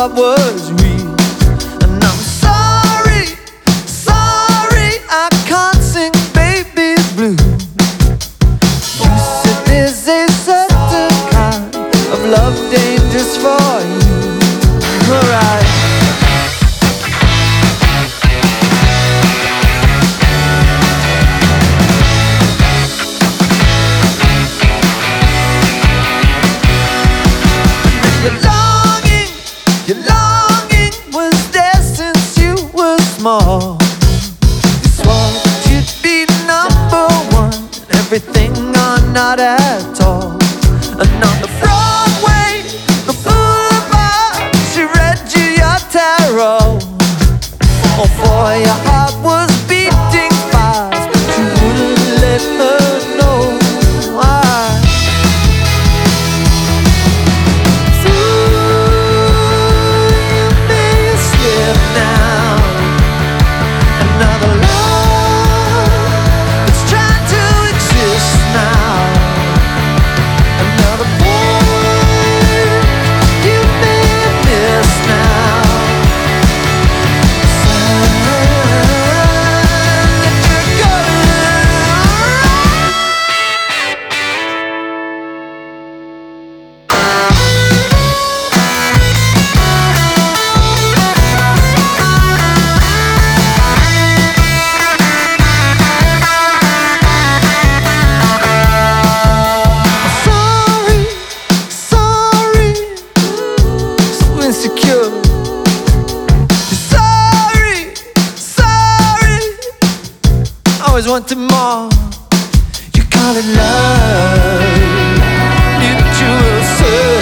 heart was real. And I'm sorry, sorry, I can't sing baby's blues. You said there's a certain kind of love dangerous for you. Alright. Your longing was there since you were small. You swore that you'd be number one, everything or not at all. And on the Broadway, the boulevard, she read you your tarot. Oh boy, your heart was beating fast, but you wouldn't let her know why. Insecure. Sorry, sorry, always wanted more. You call it love, mutual service.